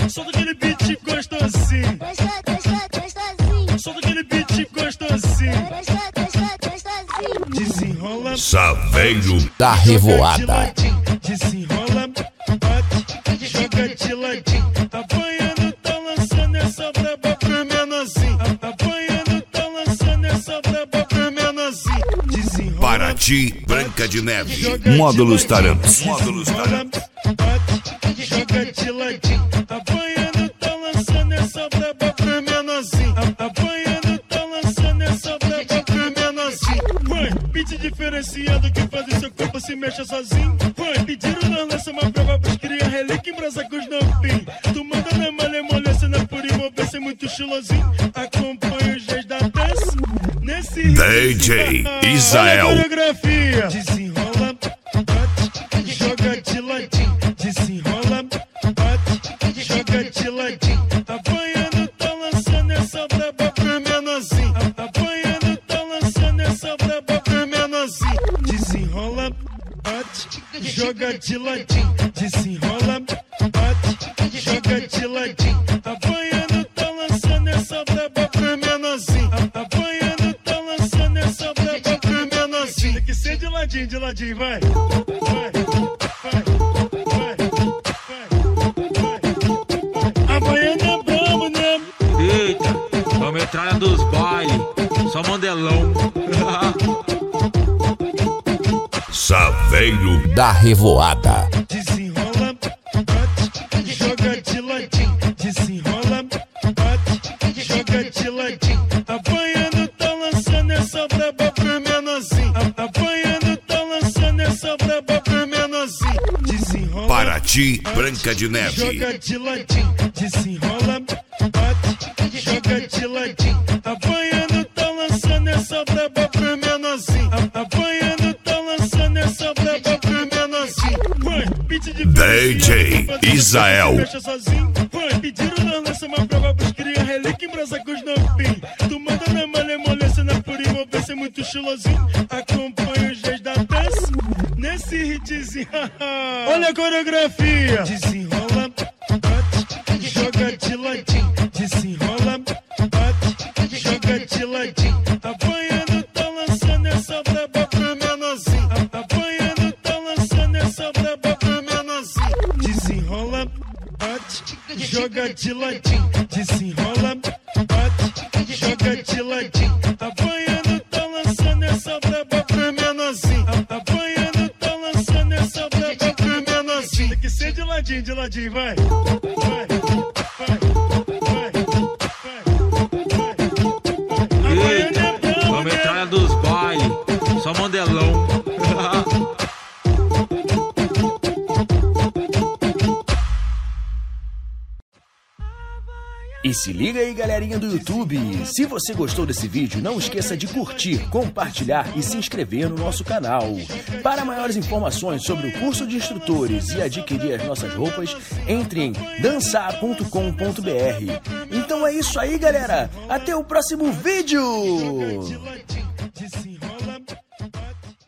Solta aquele beat gostosinho. Solta aquele beat gostosinho. Desenrola. Saveiro da Revoada. Desenrola, bate, joga de ladinho. Apanhando, tá lançando essa braba pra menorzinho. Apanhando, tá lançando essa braba pra menorzinho. Desenrola. Paraty, Branca de Neve. Módulos Tarantos. Bate, joga de ladinho. Apanhando, tá lançando essa braba pra menorzinho. Apanhando, tá lançando essa braba pra menorzinho. Vai, beat diferenciado que faz o seu corpo se mexa sozinho. Vai, pediram na lança uma braba pros cria relíquia em brasa com os novinhos. Tu manda na malemolência, na pura envolvência, muito estilosinho. Acompanha os geis da dança. Nesse DJ Israel. Coreografia. Desenrola, bate, joga de ladinho. Desenrola, bate, joga de ladinho. Apanhando, tá lançando essa braba pra menorzinho. Apanhando, tá lançando essa braba pra menorzinho. Desenrola, bate, joga de ladinho. Desenrola, bate, joga de ladinho. Apanhando, tá lançando essa braba pra menorzinho. Apanhando, tá lançando essa braba pra menorzinho. Tem que ser de ladinho, vai. Vai, vai, vai, vai. Apanhando é brabo, né? Eita, é a metralha dos bailes, só mandelão. Saveiro da Revoada. Desenrola, bate, joga de ladinho. Desenrola, bate, joga de ladinho. Apanhando, tá lançando essa braba pra menorzinho. Apanhando, tá lançando essa braba pra menorzinho. Desenrola, Paraty, Branca de Neve. joga de ladinho. Desenrola, bate, joga de ladinho. Apanhando, tá lançando essa braba pra menorzinho. Apanhando, tá lançando essa braba pra menorzinho. Vai, beat DJ Israel. Fecha sozinho. Vai, pediram na lança uma braba pros cria relíquia em brasa com os novinhos. Tu manda na malemolência, na pura envolvência, muito estilosinho. Acompanha os geis da dança. Nesse hitzinho. Olha a coreografia. Desenrola, bate, joga de ladinho. Desenrola, bate, joga de ladinho. Apanhando, tá lançando essa braba pra menorzinho. Apanhando, tá lançando essa braba pra menorzinho. Desenrola, bate, joga de ladinho. Desenrola, bate, joga de ladinho. Apanhando, tá lançando essa braba pra menorzinho. Apanhando, tá lançando essa braba pra menorzinho. Tem que ser de ladinho, vai. Vai, vai, vai, vai. Eita, é a metralha dos bailes, só mandelão. E se liga aí, galerinha do YouTube, se você gostou desse vídeo, não esqueça de curtir, compartilhar e se inscrever no nosso canal. Para maiores informações sobre o curso de instrutores e adquirir as nossas roupas, entre em dançar.com.br. Então é isso aí, galera, até o próximo vídeo!